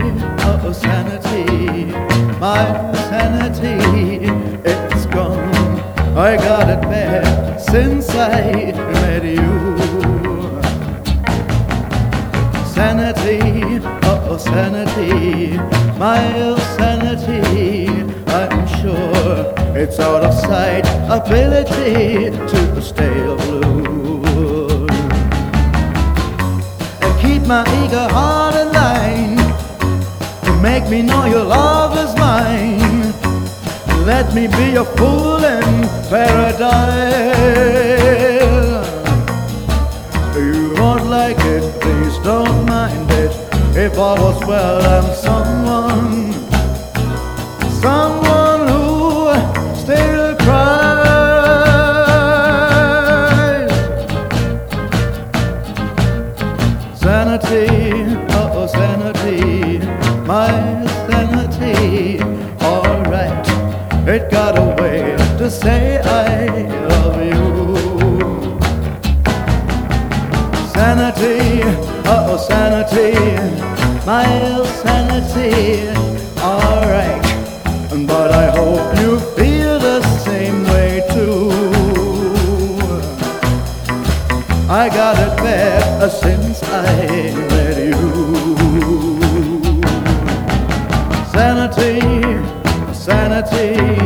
oh sanity, my sanity, it's gone. I got it bad since I met you. Sanity, oh sanity, my sanity, I'm sure it's out of sight, ability to stay blue. And keep my eager heart in line, to make me know your love is mine. Let me be your fool in paradise. You won't like it, please don't mind it. If all was well, I'm someone who still cries. Sanity, oh sanity, my sanity, alright. It got a way to say I love you. Sanity, oh sanity, my sanity, alright. But I hope you feel the same way too. I got it bad since I met you. Sanity, sanity,